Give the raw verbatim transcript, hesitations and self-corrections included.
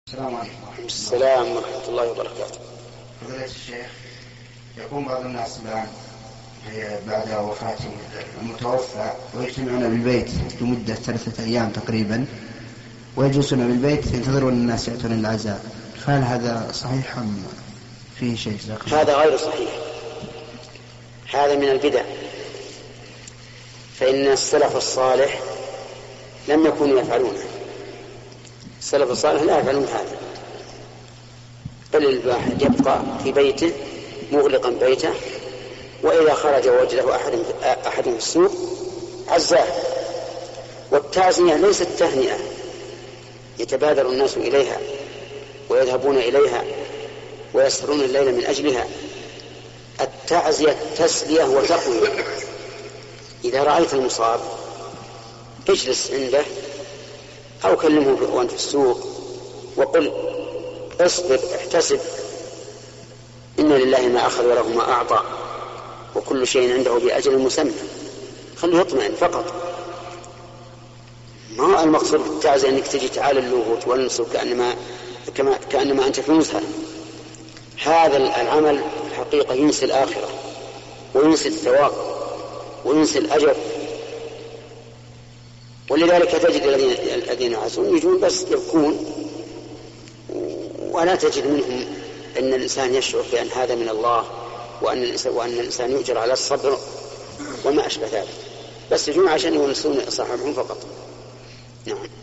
السلام عليكم. السلام ورحمة الله وبركاته. فضيلة الشيخ، يقوم بعض الناس الآن بعد وفاة المتوفى ويجتمعون بالبيت لمدة ثلاثة أيام تقريبا، ويجلسون بالبيت ينتظرون الناس يأتون العزاء، فهل هذا صحيح أم فيه شيء؟ هذا غير صحيح، هذا من البدع، فإن السلف الصالح لم يكونوا يفعلونه. السلف الصالح لا يفعلون هذا، بل الواحد يبقى في بيته مغلقا بيته، وإذا خرج ووجده أحد أحد في السوق عزاه. والتعزية ليست تهنئة يتبادر الناس إليها ويذهبون إليها ويسهرون الليل من أجلها. التعزية تسلية وتقوية. إذا رأيت المصاب اجلس عنده أو كلمه وأنت في السوق وقل اصبر احتسب، إن لله ما أخذ وله ما أعطى وكل شيء عنده بأجل مسمى. خليه يطمئن فقط. ما هو المقصود بالتعزية أنك تجي تعالى له وتونسه كأنما, كأنما أنت في نزهة. هذا العمل الحقيقة ينسي الآخرة وينسي الثواب وينسي الأجر. ولذلك تجد الذين يعزون يجون بس يبكون، ولا تجد منهم أن الإنسان يشعر بأن هذا من الله وأن الإنسان, وأن الإنسان يؤجر على الصبر وما أشبه ذلك، بس يجون عشان يونسون صاحبهم فقط. نعم.